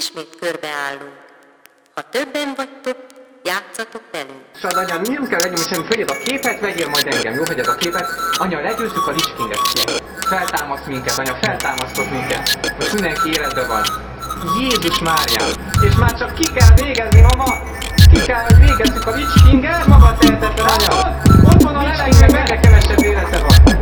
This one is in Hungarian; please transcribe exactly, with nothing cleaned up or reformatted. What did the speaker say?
ismét körbeállunk. Ha többen vagytok, játszatok velünk. Szóval anya, nem kell legyünk semmi, följed a képet, vegyél majd engem, jó, vegyed a képet. Anya, legyőzzük a Lich Kinget, feltámaszt minket, anya, feltámasztott minket. Most mindenki életben van. Jézus Máriám! És már csak ki kell végezni, mama! Ki kell, hogy végezzük a Lich Kinget, maga tehetetlen anya! Ott van a lelején, meg egyre kevesebb élete van.